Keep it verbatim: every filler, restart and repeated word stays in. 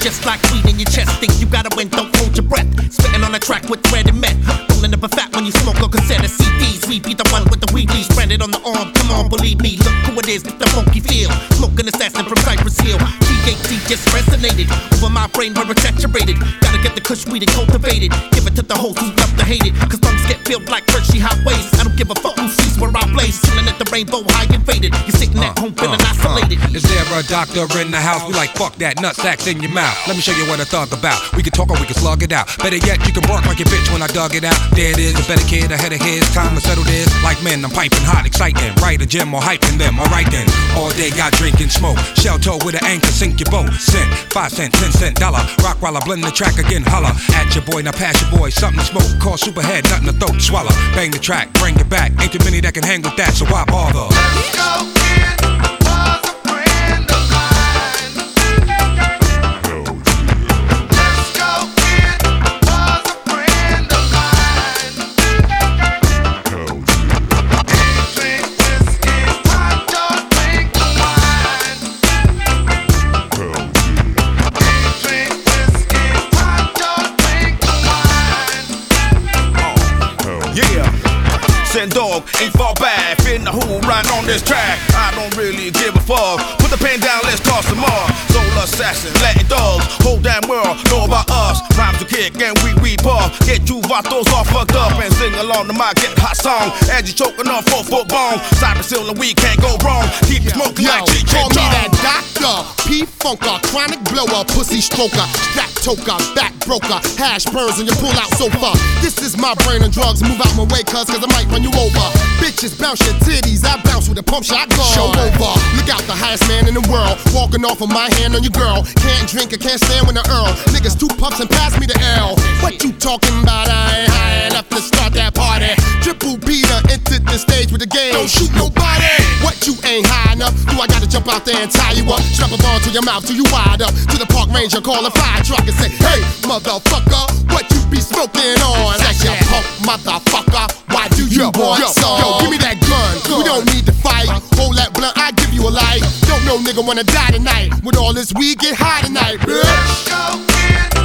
just like weed in your chest. Think you gotta win, don't hold your breath. Spitting on a track with thread and meth. Rolling up a fat when you smoke or cassette of C Ds. We be the one with the weed leaves branded on the arm. Come on, believe me, look who it is, get the funky feel. Smoking assassin from Cypress Hill. T H C just resonated over my brain where it's saturated. Gotta get the kush weed and cultivate it. Give it to the hoes who love to hate it. Cause lungs get filled like Hershey highways. I don't give a fuck who sees where I blaze. Chilling at the rainbow high and faded. You're sitting at home feeling uh, isolated. Uh, is there a doctor in the house? We like fuck that nutsack's in your mouth. Let me show you what I thug about. We can talk or we can slug it out. Better yet, you can bark like your bitch when I dug it out. There it is, a better kid ahead of his. Time to settle this. Like men, I'm piping hot, exciting. Right a gym or hyping them. Alright then. All day got drink and smoke. Shell toe with an anchor, sink your boat. Cent, five cent, ten cent, dollar. Rock while I blend the track again. Holla at your boy, now pass your boy. Something to smoke. Call superhead, nothing to throat. Swallow. Bang the track, bring it back. Ain't too many that can hang with that, so why bother? Let's go, kid. Was a friend of mine. Let's go, kid. Was a friend of mine. He drink whiskey, I don't drink wine. He drink whiskey, I don't drink wine. Yeah. Send dog, ain't far back. Finna who right on this track. I don't really give a fuck. Put the pen down, let's toss some more. Soul assassin, Latin dogs. Whole damn world know about us. Rhymes to kick and we weep off. Get you vatos all fucked up and sing along to my get hot song. As you choking on four foot bone. Cypress Hill and we can't go wrong. Keep smoking like G K. Call me that doctor, P-Funker, chronic blower, pussy stroker, strap toker, back broker, hash burns and you pull out sofa. This is my brain and drugs. Move out my way, cuz, cause I might run you over. Bitches bounce your titties, I bounce with a pump shot gun. Show over, look out, the highest man in the world. Walking off of my hand on your girl. Can't drink, I can't stand with the Earl. Niggas two puffs and pass me the L. What you talking about? I ain't high enough to start that party. Triple Peter entered the stage with the game. Don't shoot nobody. What, you ain't high enough? Do I gotta jump out there and tie you up? Strap a ball to your mouth till you wide up. To the park ranger, call a fire truck and say, hey, motherfucker, what you be smoking on? That's your punk motherfucker. Why do you Yo, want yo, some? Yo, give me that gun. We don't need to fight. Hold that blunt, I give you a light. Don't know nigga wanna die tonight. With all this weed, get high tonight, bitch. Let's go, kid.